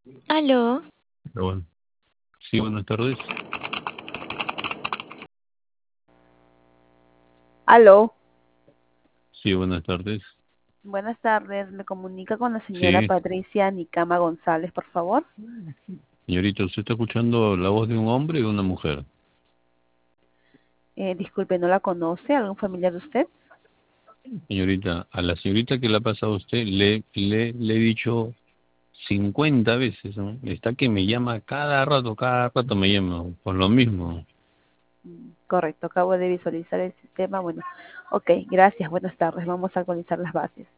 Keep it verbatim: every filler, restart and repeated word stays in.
Aló, Pero bueno. Sí, buenas tardes. Aló, Sí, buenas tardes. buenas tardes. Me comunica con la señora Sí, Patricia Nicama González, por favor. señorita, ¿usted está escuchando la voz de un hombre y de una mujer? Eh, disculpe, ¿no la conoce? ¿Algún familiar de usted? Señorita, a la señorita que le ha pasado a usted le, le, le he dicho cincuenta veces, ¿no? Está que me llama cada rato, cada rato me llama, por lo mismo. Mm, Correcto, acabo de visualizar el sistema. Bueno, ok, gracias, buenas tardes. Vamos a actualizar las bases.